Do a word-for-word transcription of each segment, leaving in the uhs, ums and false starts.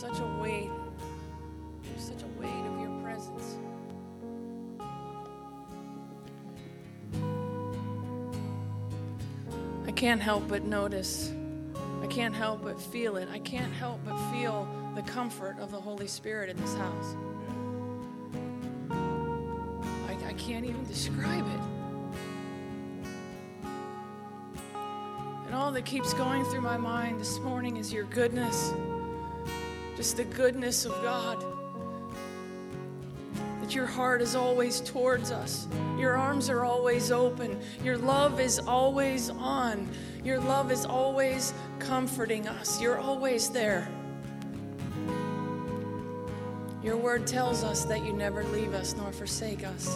such a weight, such a weight of your presence. I can't help but notice. I can't help but feel it. I can't help but feel the comfort of the Holy Spirit in this house. I, I can't even describe it. And all that keeps going through my mind this morning is your goodness. Just the goodness of God. That your heart is always towards us. Your arms are always open. Your love is always on. Your love is always comforting us. You're always there. Your word tells us that you never leave us nor forsake us.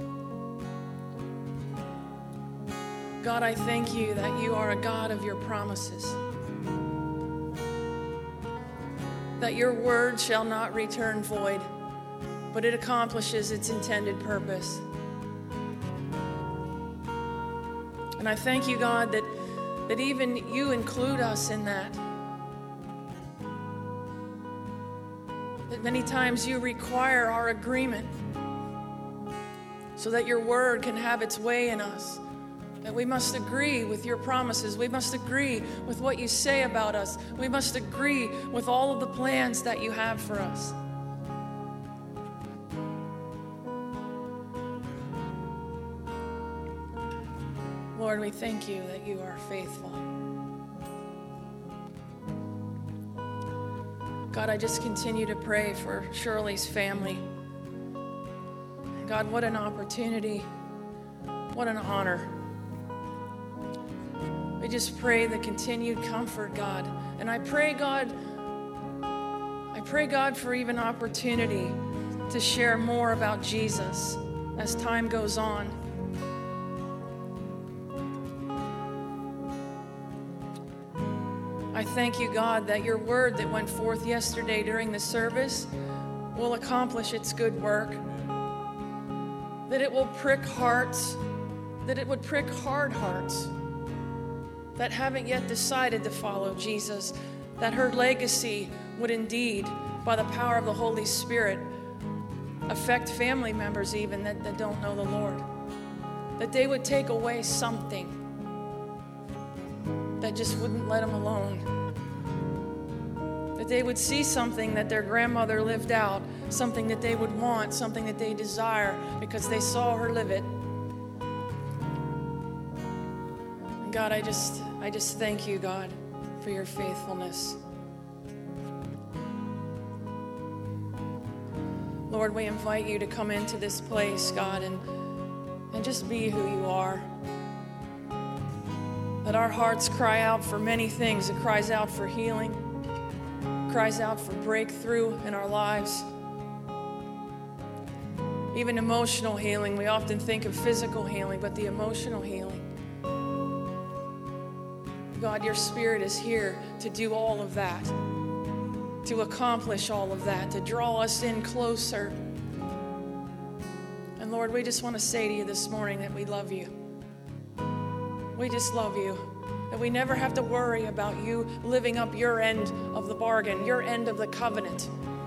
God, I thank you that you are a God of your promises. That your word shall not return void, but it accomplishes its intended purpose. And I thank you, God, that, that even you include us in that. That many times you require our agreement so that your word can have its way in us. That we must agree with your promises. We must agree with what you say about us. We must agree with all of the plans that you have for us. Lord, we thank you that you are faithful. God, I just continue to pray for Shirley's family. God, what an opportunity. What an honor. I just pray the continued comfort, God. And I pray, God, I pray, God, for even opportunity to share more about Jesus as time goes on. I thank you, God, that your word that went forth yesterday during the service will accomplish its good work. That it will prick hearts, that it would prick hard hearts that haven't yet decided to follow Jesus, that her legacy would indeed, by the power of the Holy Spirit, affect family members even that, that don't know the Lord. That they would take away something that just wouldn't let them alone. That they would see something that their grandmother lived out, something that they would want, something that they desire because they saw her live it. And God, I just, I just thank you, God, for your faithfulness. Lord, we invite you to come into this place, God, and, and just be who you are. Let our hearts cry out for many things. It cries out for healing, it cries out for breakthrough in our lives. Even emotional healing. We often think of physical healing, but the emotional healing. God, your Spirit is here to do all of that, to accomplish all of that, to draw us in closer. And Lord, we just want to say to you this morning that we love you. We just love you, that we never have to worry about you living up your end of the bargain, your end of the covenant.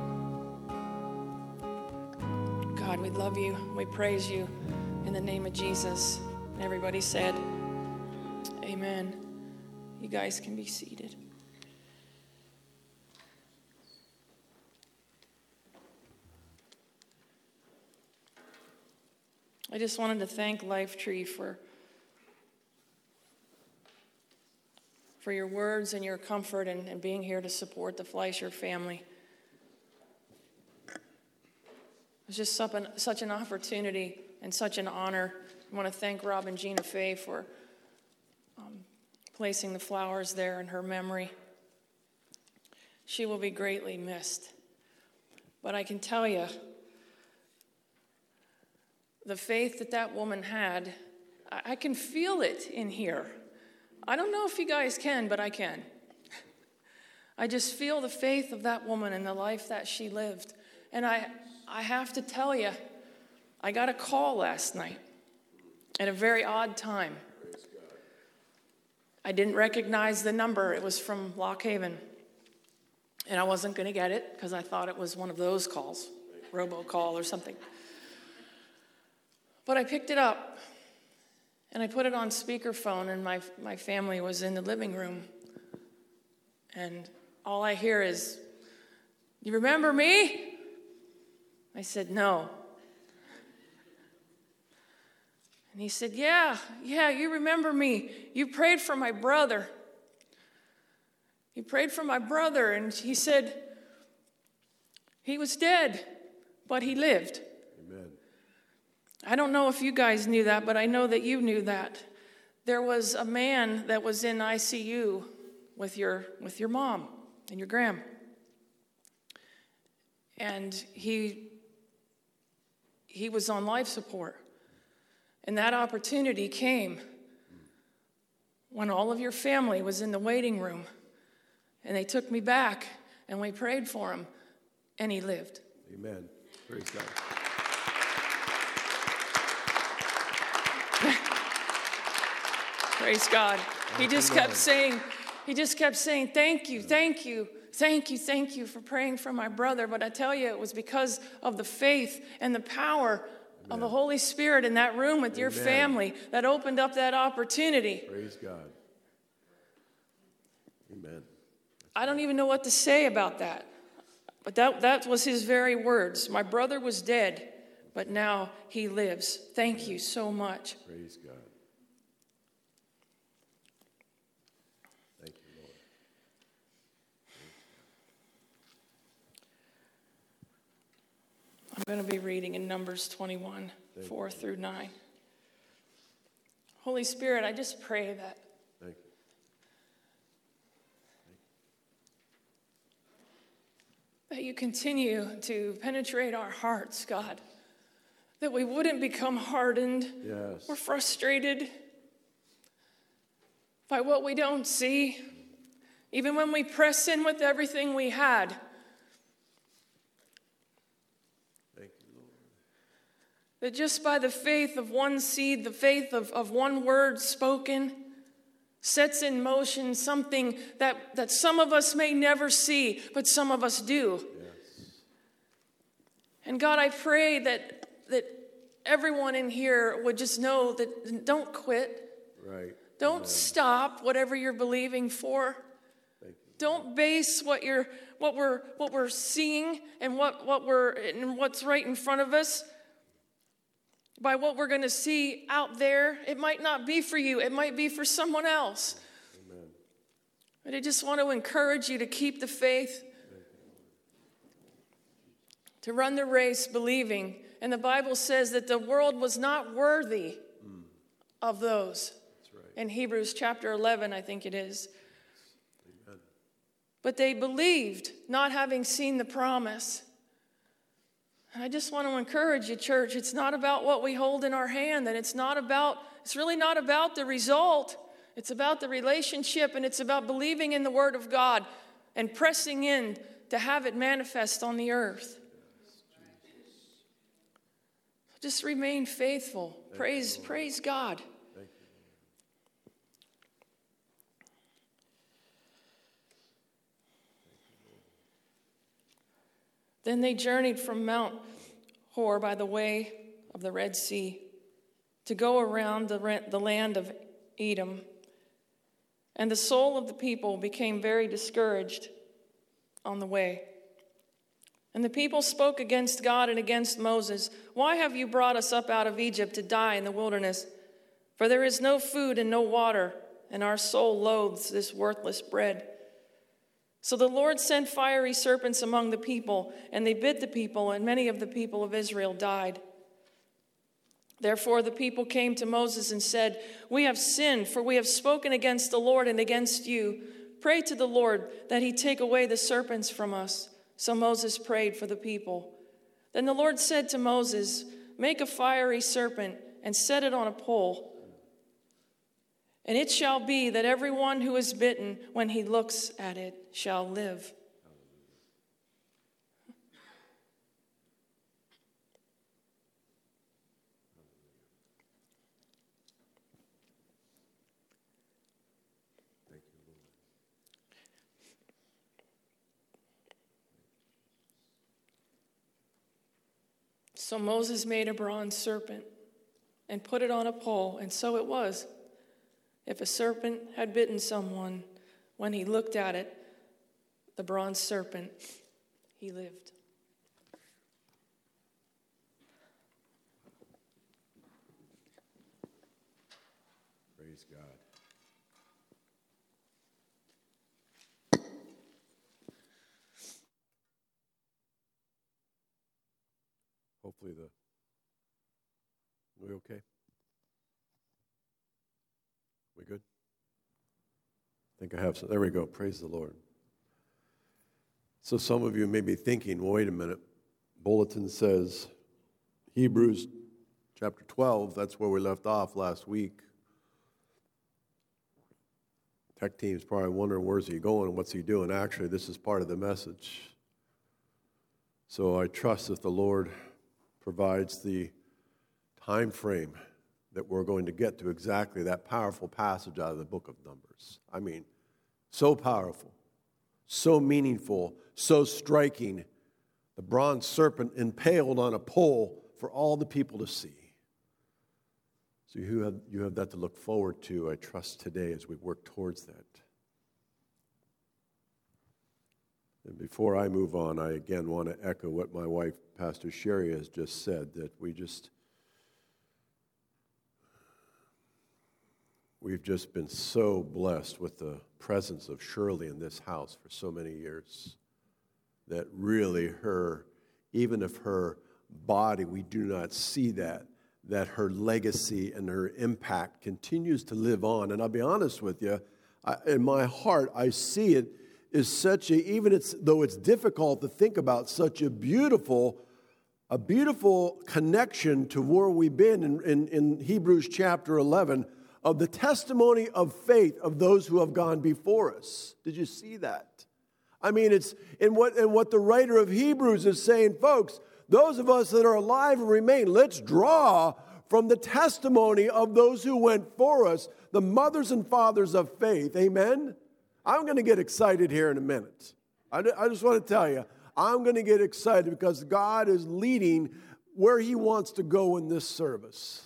God, we love you. We praise you in the name of Jesus. And everybody said, amen. You guys can be seated. I just wanted to thank Lifetree for for your words and your comfort and, and being here to support the Fleischer family. It's just such an, such an opportunity and such an honor. I want to thank Rob and Gina Fay for um, placing the flowers there in her memory. She will be greatly missed. But I can tell you, the faith that that woman had, I, I can feel it in here. I don't know if you guys can, but I can. I just feel the faith of that woman and the life that she lived. And I, I have to tell you, I got a call last night at a very odd time. I didn't recognize the number. It was from Lock Haven. And I wasn't going to get it because I thought it was one of those calls, robocall or something. But I picked it up, and I put it on speakerphone, and my, my family was in the living room. And all I hear is, "You remember me?" I said, "No." And he said, yeah, yeah, you remember me. You prayed for my brother. You prayed for my brother, and he said he was dead, but he lived. Amen. I don't know if you guys knew that, but I know that you knew that. There was a man that was in I C U with your with your mom and your gram. And he he was on life support. And that opportunity came when all of your family was in the waiting room. And they took me back, and we prayed for him, and he lived. Amen. Praise God. Praise God. He just kept saying, he just kept saying, thank you, thank you, thank you, thank you for praying for my brother. But I tell you, it was because of the faith and the power of the Holy Spirit in that room with your Amen. family that opened up that opportunity. Praise God. Amen. I don't even know what to say about that. But that, that was his very words. My brother was dead, but now he lives. Thank you so much. Praise God. Thank you, Lord. I'm going to be reading in Numbers twenty-one, Thank four you. through nine. Holy Spirit, I just pray that Thank you. that you continue to penetrate our hearts, God, that we wouldn't become hardened Yes. or frustrated by what we don't see, even when we press in with everything we had. Thank you, Lord. That just by the faith of one seed, the faith of, of one word spoken, sets in motion something that, that some of us may never see, but some of us do. Yes. And God, I pray that, that everyone in here would just know that don't quit. Right. Don't Amen. stop whatever you're believing for. Thank you. Don't base what you're what we're what we're seeing and what, what we're and what's right in front of us by what we're going to see out there. It might not be for you. It might be for someone else. Amen. But I just want to encourage you to keep the faith, to run the race believing. And the Bible says that the world was not worthy Mm. of those. That's right. In Hebrews chapter eleven, I think it is. Amen. But they believed, not having seen the promise. And I just want to encourage you, church, it's not about what we hold in our hand, and it's not about, it's really not about the result. It's about the relationship, and it's about believing in the Word of God and pressing in to have it manifest on the earth. Just remain faithful. Thank Praise, you, Lord. praise God. Thank you, Then they journeyed from Mount Hor by the way of the Red Sea to go around the, re- the land of Edom. And the soul of the people became very discouraged on the way. And the people spoke against God and against Moses. Why have you brought us up out of Egypt to die in the wilderness? For there is no food and no water, and our soul loathes this worthless bread. So the Lord sent fiery serpents among the people, and they bit the people, and many of the people of Israel died. Therefore the people came to Moses and said, We have sinned, for we have spoken against the Lord and against you. Pray to the Lord that he take away the serpents from us. So Moses prayed for the people. Then the Lord said to Moses, Make a fiery serpent and set it on a pole. And it shall be that everyone who is bitten, when he looks at it, shall live. So Moses made a bronze serpent and put it on a pole, and so it was. If a serpent had bitten someone, when he looked at it, the bronze serpent, he lived. Praise God. Hopefully the, we okay? We good? I think I have some, there we go, praise the Lord. So some of you may be thinking, well, wait a minute, bulletin says Hebrews chapter twelve, that's where we left off last week. Tech team's probably wondering, where's he going and what's he doing? Actually, this is part of the message. So I trust that the Lord provides the time frame that we're going to get to exactly that powerful passage out of the book of Numbers. I mean, so powerful, so meaningful, so striking. The bronze serpent impaled on a pole for all the people to see. So you have, you have that to look forward to, I trust, today as we work towards that. And before I move on, I again want to echo what my wife, Pastor Sherry, has just said, that we just, we've just been so blessed with the presence of Shirley in this house for so many years, that really her, even if her body, we do not see that, that her legacy and her impact continues to live on. And I'll be honest with you, I, in my heart, I see it is such a, even it's, though it's difficult to think about, such a beautiful, a beautiful connection to where we've been in, in, in Hebrews chapter eleven, of the testimony of faith of those who have gone before us. Did you see that? I mean, it's in what, in what the writer of Hebrews is saying, folks, those of us that are alive and remain, let's draw from the testimony of those who went for us, the mothers and fathers of faith. Amen? I'm going to get excited here in a minute. I, I just want to tell you, I'm going to get excited because God is leading where He wants to go in this service.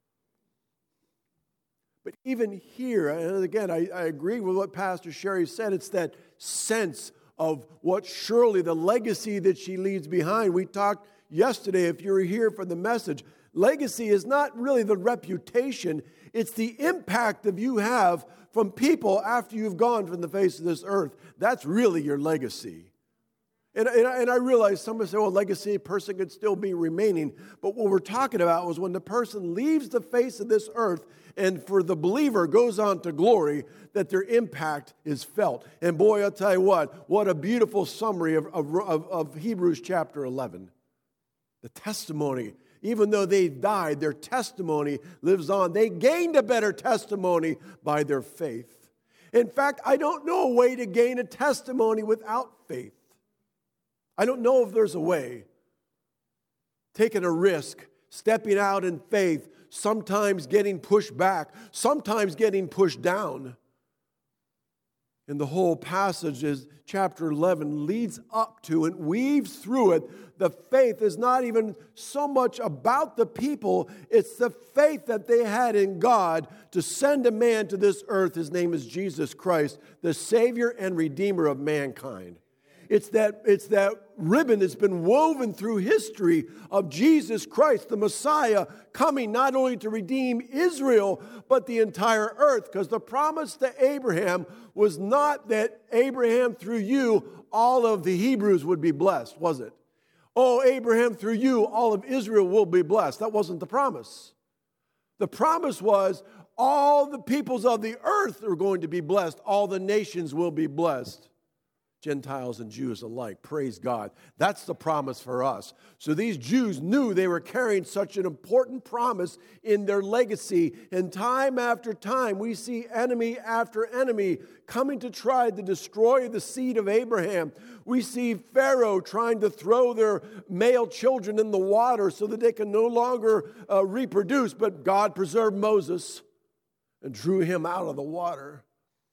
But even here, and again, I, I agree with what Pastor Sherry said, it's that sense of what Shirley, the legacy that she leaves behind. We talked yesterday, if you were here for the message, legacy is not really the reputation, it's the impact that you have from people after you've gone from the face of this earth. That's really your legacy. And, and, and I realize somebody say, well, legacy, a person could still be remaining. But what we're talking about was when the person leaves the face of this earth and for the believer goes on to glory, that their impact is felt. And boy, I'll tell you what, what a beautiful summary of, of, of, of Hebrews chapter eleven. The testimony. Even though they died, their testimony lives on. They gained a better testimony by their faith. In fact, I don't know a way to gain a testimony without faith. I don't know if there's a way. Taking a risk, stepping out in faith, sometimes getting pushed back, sometimes getting pushed down. And the whole passage is chapter eleven leads up to and weaves through it. The faith is not even so much about the people. It's the faith that they had in God to send a man to this earth. His name is Jesus Christ, the Savior and Redeemer of mankind. It's that, it's that ribbon that's been woven through history of Jesus Christ, the Messiah, coming not only to redeem Israel, but the entire earth. Because the promise to Abraham was not that Abraham, through you, all of the Hebrews would be blessed, was it? Oh, Abraham, through you, all of Israel will be blessed. That wasn't the promise. The promise was all the peoples of the earth are going to be blessed. All the nations will be blessed. Gentiles and Jews alike. Praise God. That's the promise for us. So these Jews knew they were carrying such an important promise in their legacy. And time after time, we see enemy after enemy coming to try to destroy the seed of Abraham. We see Pharaoh trying to throw their male children in the water so that they can no longer uh, reproduce. But God preserved Moses and drew him out of the water.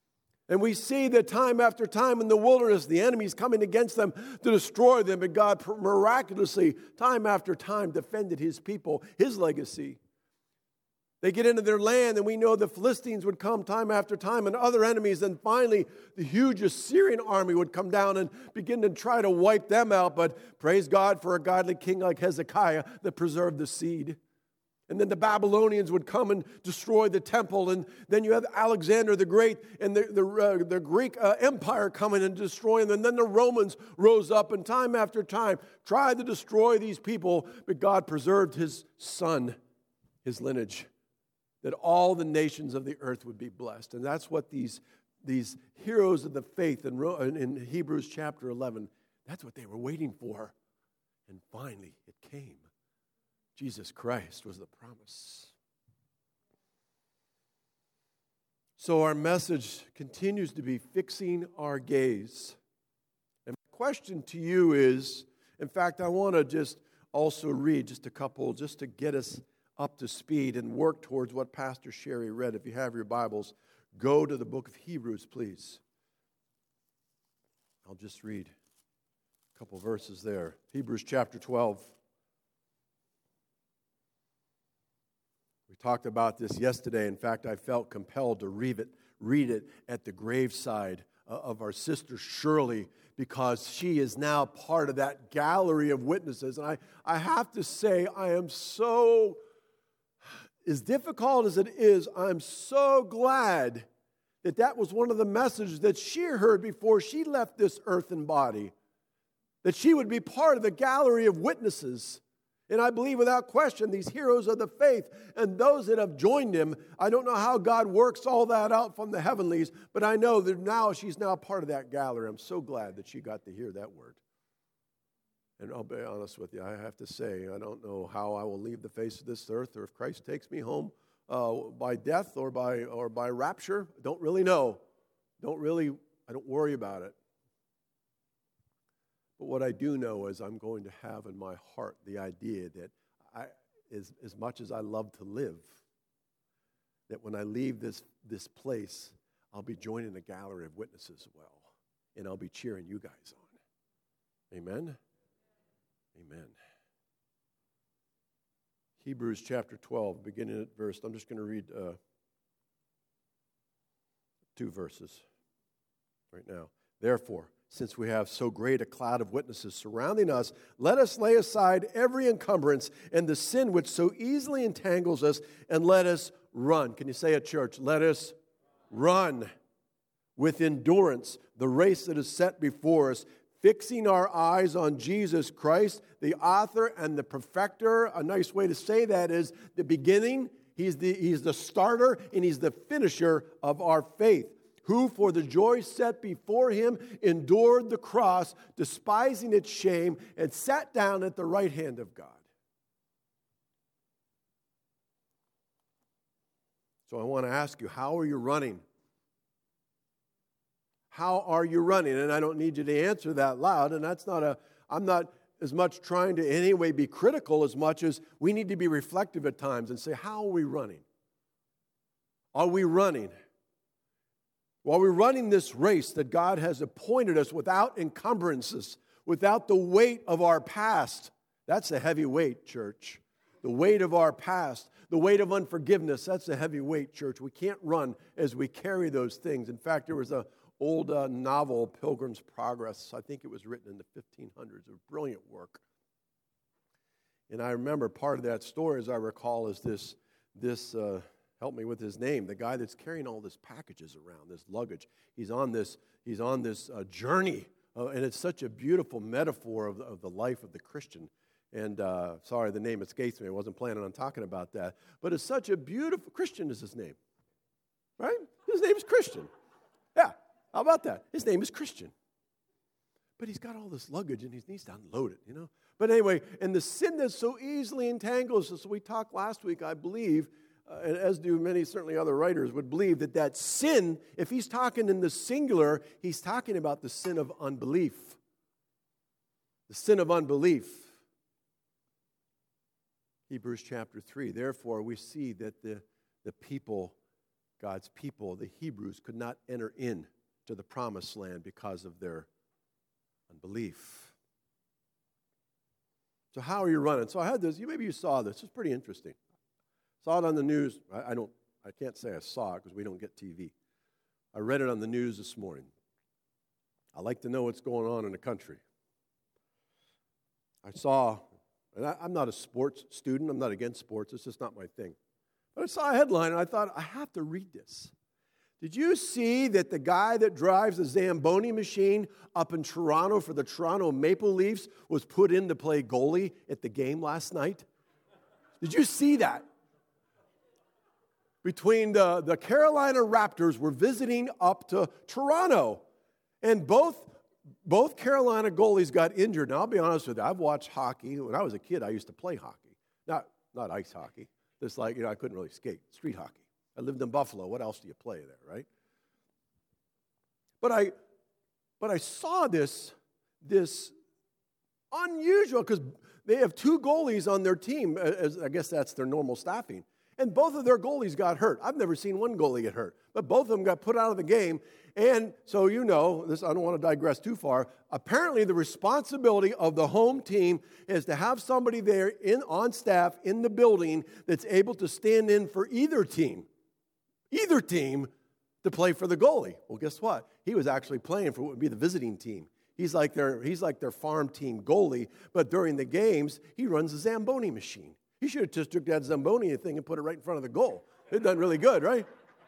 And we see that time after time in the wilderness, the enemy's coming against them to destroy them. And God miraculously, time after time, defended his people, his legacy. They get into their land, and we know the Philistines would come time after time and other enemies. And finally, the huge Assyrian army would come down and begin to try to wipe them out. But praise God for a godly king like Hezekiah that preserved the seed. And then the Babylonians would come and destroy the temple. And then you have Alexander the Great and the, the, uh, the Greek uh, Empire coming and destroying them. And then the Romans rose up and time after time tried to destroy these people. But God preserved his son, his lineage, that all the nations of the earth would be blessed. And that's what these, these heroes of the faith in, in Hebrews chapter eleven, that's what they were waiting for. And finally, it came. Jesus Christ was the promise. So our message continues to be fixing our gaze. And my question to you is, in fact, I want to just also read just a couple, just to get us up to speed and work towards what Pastor Sherry read. If you have your Bibles, go to the book of Hebrews, please. I'll just read a couple verses there. Hebrews chapter twelve. We talked about this yesterday. In fact, I felt compelled to read it, read it at the graveside of our sister Shirley, because she is now part of that gallery of witnesses. And I, I have to say, I am so, as difficult as it is, I'm so glad that that was one of the messages that she heard before she left this earthen body, that she would be part of the gallery of witnesses. And I believe without question, these heroes of the faith and those that have joined him, I don't know how God works all that out from the heavenlies, but I know that now she's now part of that gallery. I'm so glad that she got to hear that word. And I'll be honest with you, I have to say, I don't know how I will leave the face of this earth, or if Christ takes me home uh, by death or by or by rapture. I don't really know. Don't really, I don't worry about it. But what I do know is I'm going to have in my heart the idea that I, as, as much as I love to live, that when I leave this, this place, I'll be joining a gallery of witnesses as well. And I'll be cheering you guys on. Amen? Amen. Hebrews chapter twelve, beginning at verse, I'm just going to read uh, two verses right now. Therefore, since we have so great a cloud of witnesses surrounding us, let us lay aside every encumbrance and the sin which so easily entangles us, and let us run. Can you say it, church? Let us run with endurance the race that is set before us, fixing our eyes on Jesus Christ, the author and the perfecter. A nice way to say that is the beginning. He's the, he's the starter, and he's the finisher of our faith, who for the joy set before him endured the cross, despising its shame, and sat down at the right hand of God. So I want to ask you, how are you running? How are you running? And I don't need you to answer that loud, and that's not a, I'm not as much trying to in any way be critical as much as we need to be reflective at times and say, how are we running? Are we running? While we're running this race that God has appointed us without encumbrances, without the weight of our past. That's a heavy weight, church. The weight of our past, the weight of unforgiveness, that's a heavy weight, church. We can't run as we carry those things. In fact, there was an old uh, novel, Pilgrim's Progress. I think it was written in the fifteen hundreds. A brilliant work. And I remember part of that story, as I recall, is this, this uh, help me with his name, the guy that's carrying all this packages around, this luggage. He's on this, he's on this uh, journey, uh, and it's such a beautiful metaphor of the, of the life of the Christian. And uh, sorry, the name escapes me. I wasn't planning on talking about that. But it's such a beautiful, Christian is his name, right? His name is Christian. Yeah, how about that? His name is Christian. But he's got all this luggage, and he needs to unload it, you know. But anyway, and the sin that so easily entangles us, we talked last week, I believe, Uh, and as do many, certainly other writers, would believe that that sin, if he's talking in the singular, he's talking about the sin of unbelief. The sin of unbelief. Hebrews chapter three, therefore we see that the, the people, God's people, the Hebrews, could not enter in to the promised land because of their unbelief. So how are you running? So I had this, you maybe you saw this, it's pretty interesting. Saw it on the news. I, I don't, I can't say I saw it because we don't get T V. I read it on the news this morning. I like to know what's going on in the country. I saw, and I, I'm not a sports student, I'm not against sports, it's just not my thing. But I saw a headline and I thought, I have to read this. Did you see that the guy that drives the Zamboni machine up in Toronto for the Toronto Maple Leafs was put in to play goalie at the game last night? Did you see that? Between the, the Carolina Raptors were visiting up to Toronto, and both, both Carolina goalies got injured. Now, I'll be honest with you, I've watched hockey. When I was a kid, I used to play hockey. Not, not ice hockey. Just like, you know, I couldn't really skate. Street hockey. I lived in Buffalo. What else do you play there, right? But I, but I saw this, this unusual, because they have two goalies on their team. As I guess that's their normal staffing. And both of their goalies got hurt. I've never seen one goalie get hurt. But both of them got put out of the game. And so you know, this, I don't want to digress too far. Apparently the responsibility of the home team is to have somebody there in, on staff in the building that's able to stand in for either team. Either team to play for the goalie. Well, guess what? He was actually playing for what would be the visiting team. He's like their, he's like their farm team goalie. But during the games, he runs a Zamboni machine. He should have just took that Zamboni thing and put it right in front of the goal. It done really good, right?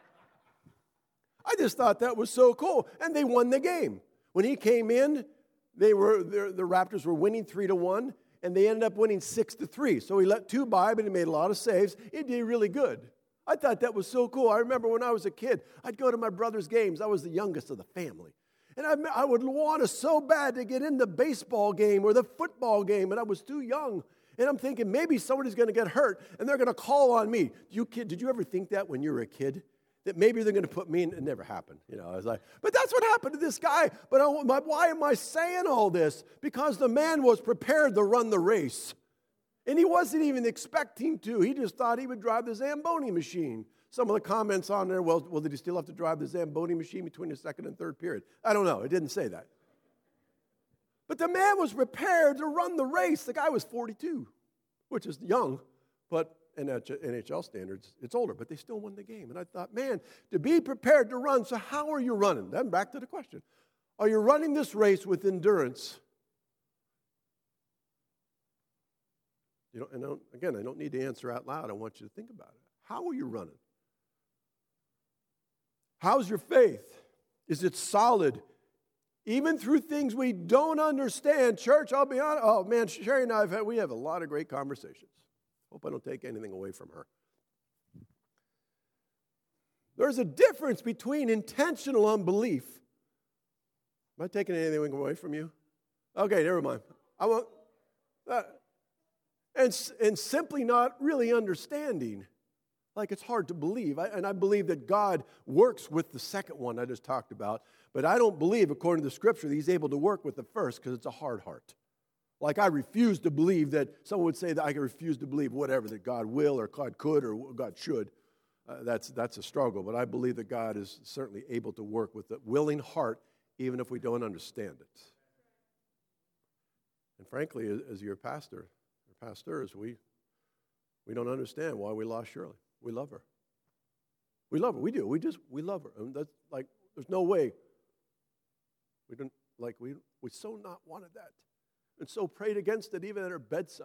I just thought that was so cool. And they won the game. When he came in, they were the Raptors were winning three to one, and they ended up winning six to three. So he let two by, but he made a lot of saves. He did really good. I thought that was so cool. I remember when I was a kid, I'd go to my brother's games. I was the youngest of the family. And I, I would want to so bad to get in the baseball game or the football game, and I was too young. And I'm thinking, maybe somebody's going to get hurt, and they're going to call on me. You kid, did you ever think that when you were a kid? That maybe they're going to put me in? It never happened. You know, I was like, but that's what happened to this guy. But I, why am I saying all this? Because the man was prepared to run the race. And he wasn't even expecting to. He just thought he would drive the Zamboni machine. Some of the comments on there, well, well, did he still have to drive the Zamboni machine between the second and third period? I don't know. It didn't say that. But the man was prepared to run the race. The guy was forty-two, which is young, but in N H L standards, it's older, but they still won the game. And I thought, man, to be prepared to run, so how are you running? Then back to the question. Are you running this race with endurance? You know, and I don't, again, I don't need to answer out loud. I want you to think about it. How are you running? How's your faith? Is it solid? Even through things we don't understand. Church, I'll be honest. Oh, man, Sherry and I, have had, we have a lot of great conversations. Hope I don't take anything away from her. There's a difference between intentional unbelief. Am I taking anything away from you? Okay, never mind. I won't. Uh, and, and simply not really understanding. Like, it's hard to believe. I, and I believe that God works with the second one I just talked about. But I don't believe, according to the Scripture, that He's able to work with the first because it's a hard heart. Like, I refuse to believe that, someone would say that I refuse to believe whatever, that God will or God could or God should. Uh, that's, that's a struggle. But I believe that God is certainly able to work with a willing heart, even if we don't understand it. And frankly, as, as your pastor, or pastors, we, we don't understand why we lost Shirley. We love her. We love her. We do. We just, we love her. And that's like, there's no way. We don't, like, we, we so not wanted that. And so prayed against it even at her bedside.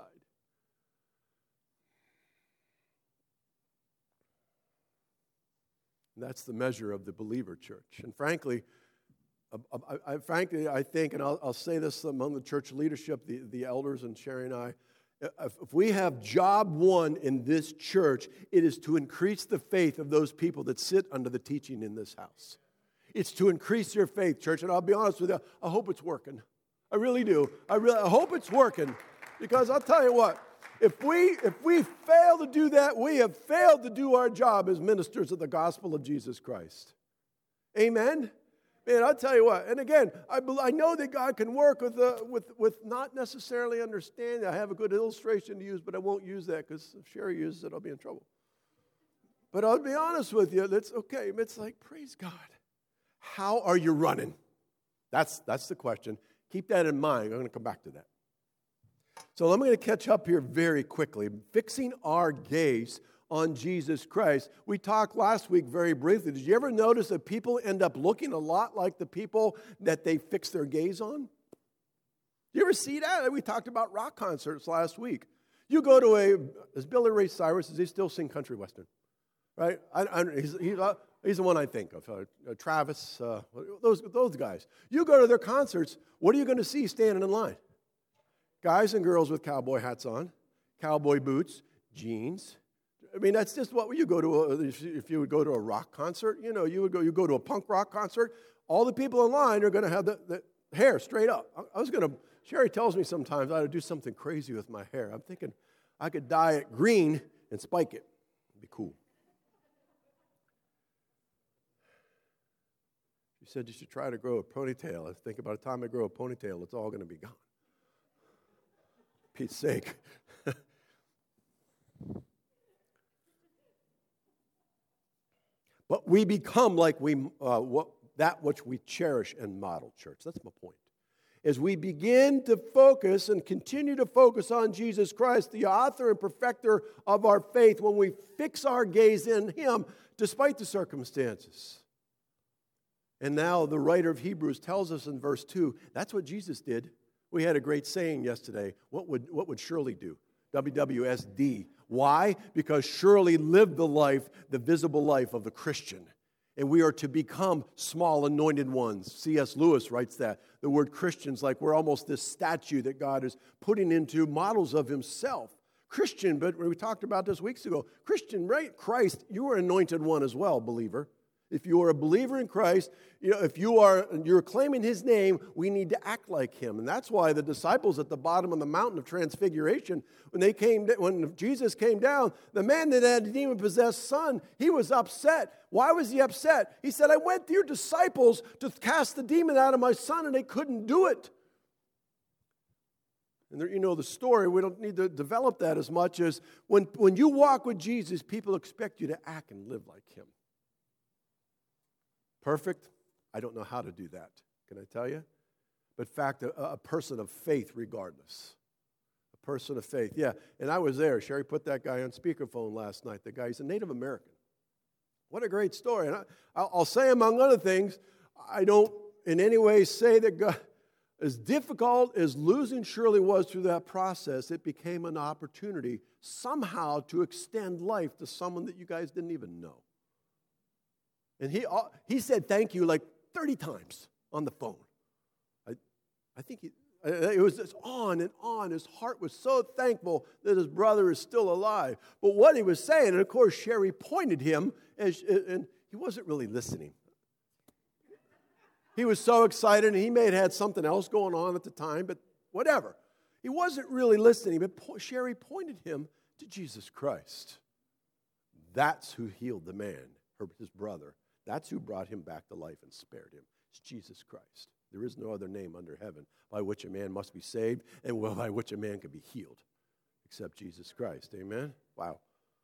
And that's the measure of the believer church. And frankly, I, I, I frankly, I think, and I'll, I'll say this among the church leadership, the, the elders and Sherry and I, if, if we have job one in this church, it is to increase the faith of those people that sit under the teaching in this house. It's to increase your faith, church. And I'll be honest with you, I hope it's working. I really do. I really I hope it's working. Because I'll tell you what, if we if we fail to do that, we have failed to do our job as ministers of the gospel of Jesus Christ. Amen? Man, I'll tell you what. And again, I, I know that God can work with, uh, with, with not necessarily understanding. I have a good illustration to use, but I won't use that because if Sherry uses it, I'll be in trouble. But I'll be honest with you. That's okay. It's like, praise God. How are you running? That's, that's the question. Keep that in mind. I'm going to come back to that. So I'm going to catch up here very quickly. Fixing our gaze on Jesus Christ. We talked last week very briefly. Did you ever notice that people end up looking a lot like the people that they fix their gaze on? You ever see that? We talked about rock concerts last week. You go to a, is Billy Ray Cyrus, does he still sing country western? Right? I, I, he's, he's, uh, he's the one I think of. Uh, uh, Travis, uh, those, those guys. You go to their concerts, what are you going to see standing in line? Guys and girls with cowboy hats on, cowboy boots, jeans. I mean, that's just what you go to, a, if you would go to a rock concert, you know, you would go, you go to a punk rock concert, all the people in line are going to have the, the hair straight up. I, I was going to, Sherry tells me sometimes I ought to do something crazy with my hair. I'm thinking I could dye it green and spike it. It'd be cool. She said you should try to grow a ponytail. I think by the time I grow a ponytail, it's all going to be gone. Pete's sake. But we become like we uh, what, that which we cherish and model, church. That's my point. As we begin to focus and continue to focus on Jesus Christ, the author and perfecter of our faith, when we fix our gaze in Him, despite the circumstances. And now the writer of Hebrews tells us in verse two, that's what Jesus did. We had a great saying yesterday. What would, what would Shirley do? W W S D. Why? Because Shirley lived the life, the visible life of the Christian. And we are to become small anointed ones. C S Lewis writes that. The word Christians, like we're almost this statue that God is putting into models of Himself. Christian, but we talked about this weeks ago. Christian, right? Christ, you are anointed one as well, believer. If you are a believer in Christ, you know, if you are you're claiming His name, we need to act like Him. And that's why the disciples at the bottom of the mountain of transfiguration, when they came, when Jesus came down, the man that had a demon-possessed son, he was upset. Why was he upset? He said, I went to your disciples to cast the demon out of my son, and they couldn't do it. And there, you know the story. We don't need to develop that as much as when, when you walk with Jesus, people expect you to act and live like Him. Perfect? I don't know how to do that. Can I tell you? But in fact, a, a person of faith regardless. A person of faith. Yeah, and I was there. Sherry put that guy on speakerphone last night. The guy, he's a Native American. What a great story. And I, I'll say, among other things, I don't in any way say that God, as difficult as losing Shirley was through that process, it became an opportunity somehow to extend life to someone that you guys didn't even know. And he he said thank you like thirty times on the phone. I I think he, it was just on and on. His heart was so thankful that his brother is still alive. But what he was saying, and of course Sherry pointed him, as, and he wasn't really listening. He was so excited, and he may have had something else going on at the time, but whatever. He wasn't really listening, but Sherry pointed him to Jesus Christ. That's who healed the man, her, his brother. That's who brought him back to life and spared him. It's Jesus Christ. There is no other name under heaven by which a man must be saved and well, by which a man can be healed except Jesus Christ. Amen? Wow.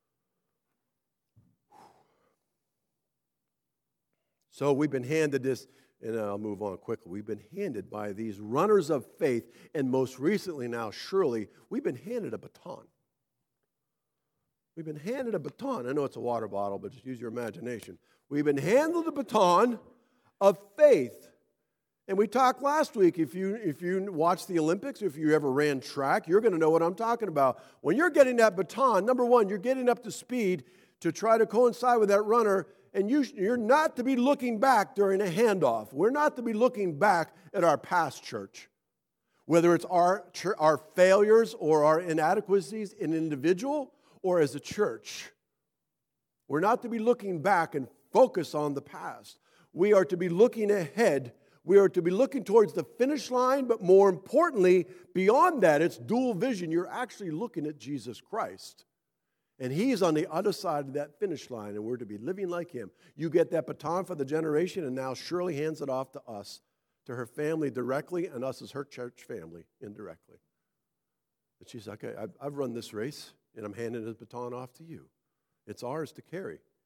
So we've been handed this, and I'll move on quickly. We've been handed by these runners of faith, and most recently now, surely, we've been handed a baton. We've been handed a baton. I know it's a water bottle, but just use your imagination. We've been handed the baton of faith. And we talked last week, if you if you watch the Olympics, if you ever ran track, you're going to know what I'm talking about. When you're getting that baton, number one, you're getting up to speed to try to coincide with that runner, and you, you're not to be looking back during a handoff. We're not to be looking back at our past, church. Whether it's our, our failures or our inadequacies in individual or as a church. We're not to be looking back and focus on the past. We are to be looking ahead. We are to be looking towards the finish line, but more importantly, beyond that, it's dual vision. You're actually looking at Jesus Christ. And He's on the other side of that finish line, and we're to be living like Him. You get that baton for the generation, and now Shirley hands it off to us, to her family directly, and us as her church family indirectly. And she's like, okay, I've, I've run this race, and I'm handing this baton off to you. It's ours to carry.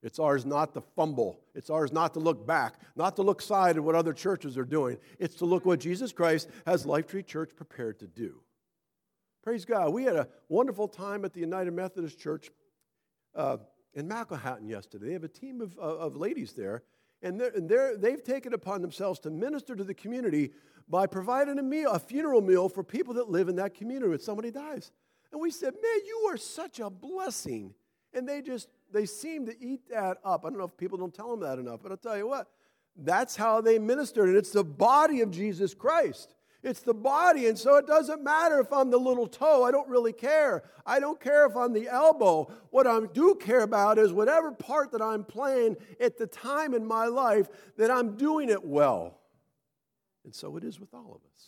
It's ours not to fumble. It's ours not to look back, not to look side at what other churches are doing. It's to look what Jesus Christ has Lifetree Church prepared to do. Praise God. We had a wonderful time at the United Methodist Church uh, in Macklehattan yesterday. They have a team of, uh, of ladies there, and, they're, and they're, they've taken upon themselves to minister to the community by providing a meal, a funeral meal for people that live in that community when somebody dies. And we said, man, you are such a blessing. And they just, they seem to eat that up. I don't know if people don't tell them that enough, but I'll tell you what, that's how they ministered. And it's the body of Jesus Christ. It's the body, and so it doesn't matter if I'm the little toe. I don't really care. I don't care if I'm the elbow. What I do care about is whatever part that I'm playing at the time in my life, that I'm doing it well. And so it is with all of us.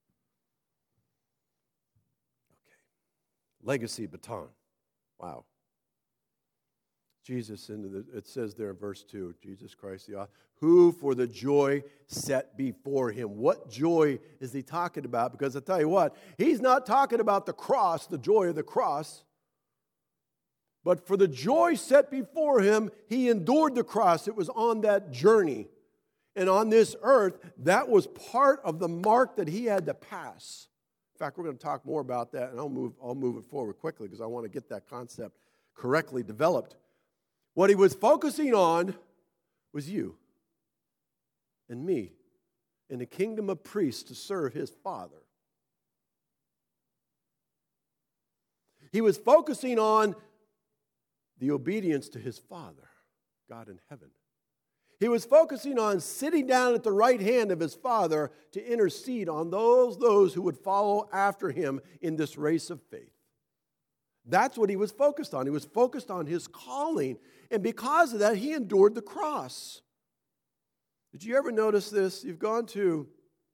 Okay. Legacy baton. Wow. Jesus, into the, it says there in verse two, Jesus Christ, the author, who for the joy set before him. What joy is he talking about? Because I tell you what, he's not talking about the cross, the joy of the cross. But for the joy set before him, he endured the cross. It was on that journey. And on this earth, that was part of the mark that he had to pass. In fact, we're going to talk more about that, and I'll move, I'll move it forward quickly because I want to get that concept correctly developed. What he was focusing on was you and me in the kingdom of priests to serve his Father. He was focusing on the obedience to his Father, God in heaven. He was focusing on sitting down at the right hand of his Father to intercede on those, those who would follow after him in this race of faith. That's what he was focused on. He was focused on his calling. And because of that, he endured the cross. Did you ever notice this? You've gone to,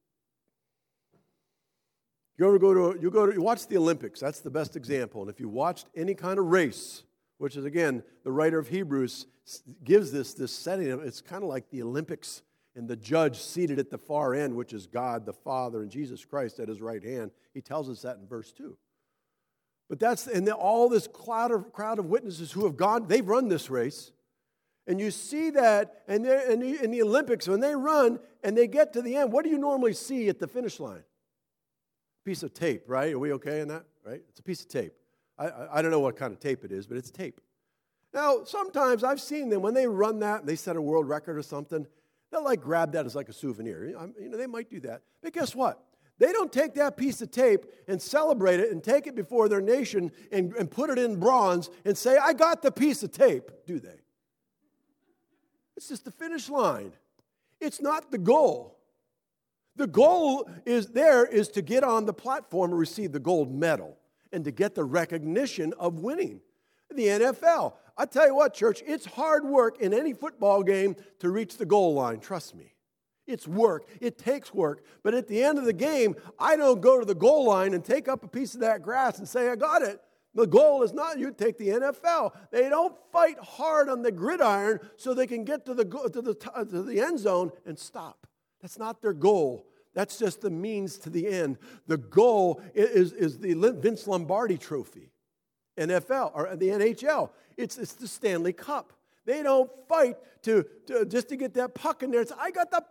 you ever go to, you go to, you watch the Olympics. That's the best example. And if you watched any kind of race, which is, again, the writer of Hebrews gives this, this setting. It's kind of like the Olympics and the judge seated at the far end, which is God the Father and Jesus Christ at his right hand. He tells us that in verse two. But that's, and all this crowd of, crowd of witnesses who have gone, they've run this race. And you see that, and in the, in the Olympics, when they run and they get to the end, what do you normally see at the finish line? Piece of tape, right? Are we okay in that? Right? It's a piece of tape. I, I, I don't know what kind of tape it is, but it's tape. Now, sometimes I've seen them, when they run that and they set a world record or something, they'll like grab that as like a souvenir. You know, they might do that. But guess what? They don't take that piece of tape and celebrate it and take it before their nation and, and put it in bronze and say, I got the piece of tape, do they? It's just the finish line. It's not the goal. The goal is there is to get on the platform and receive the gold medal and to get the recognition of winning. The N F L. I tell you what, church, it's hard work in any football game to reach the goal line, trust me. It's work. It takes work. But at the end of the game, I don't go to the goal line and take up a piece of that grass and say, I got it. The goal is not you take the N F L. They don't fight hard on the gridiron so they can get to the, to the, to the end zone and stop. That's not their goal. That's just the means to the end. The goal is, is the Vince Lombardi Trophy, N F L, or the N H L. It's, it's the Stanley Cup. They don't fight to, to just to get that puck in there. It's, I got the